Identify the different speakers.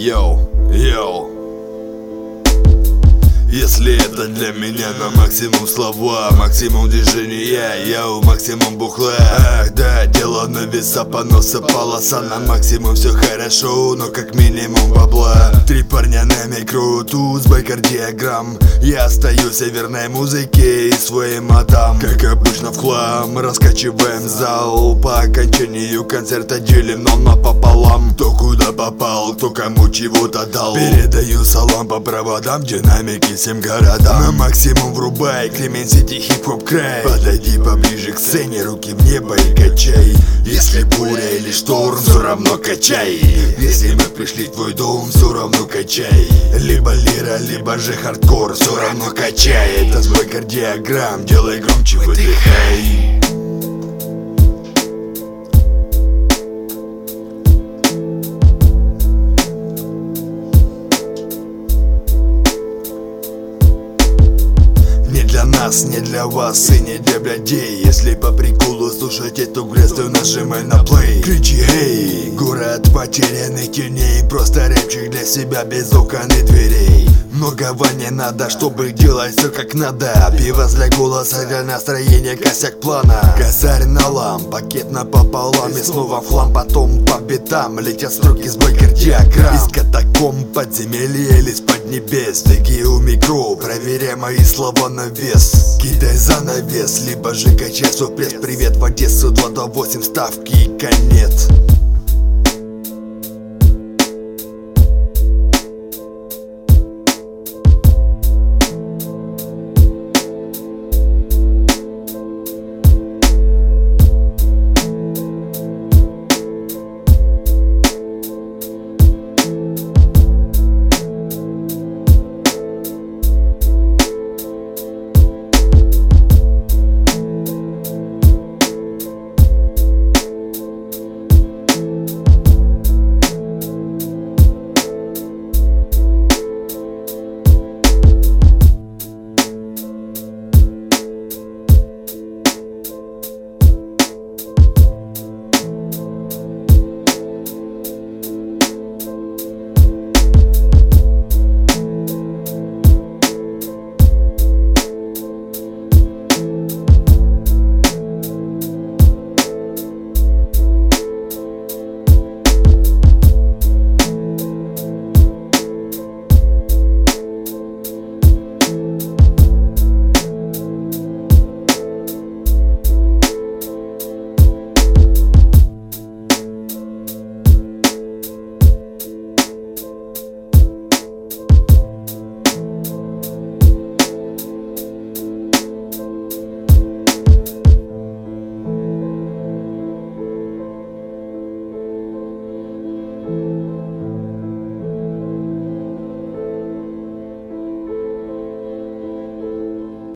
Speaker 1: Йоу. Если это для меня на максимум слова, максимум движения, максимум бухла. Ах да, дело на веса, поноса, полоса. На максимум все хорошо, но как минимум бабла. 3 парня на микро, тут с байкардиограмм. Я остаюсь верной музыке и своим отдам. Как обычно в хлам, раскачиваем зал. По окончанию концерта делим нам напополам. Кто куда попал, кто кому чего-то дал. Передаю салам по проводам, динамики всем городам. На максимум врубай, Клемент Сити, хип-хоп край. Подойди поближе к сцене, руки в небо и качай. Если буря или шторм, все равно качай. Если мы пришли в твой дом, все равно качай. Либо лира, либо же хардкор, все равно качай. Это сбой кардиограмм, делай громче, выдыхай. Не для нас, не для вас и не для блядей. Если по приколу слушать эту грязную, нажимай на плей. Кричи эй, город потерянных теней. Просто рэпчик для себя без окон и дверей. Многого не надо, чтобы делать все как надо. Пиво для голоса, для настроения, косяк плана. Косарь на лам, пакет напополам. И снова в хлам, потом по битам. Летят строки с байкардиограмм. Из катакомб, подземелья или с-под небес. Таги у микро, проверяй мои слова на вес. Кидай занавес, либо же качай супресс. Привет в Одессу, 2 до 8 ставки и конец.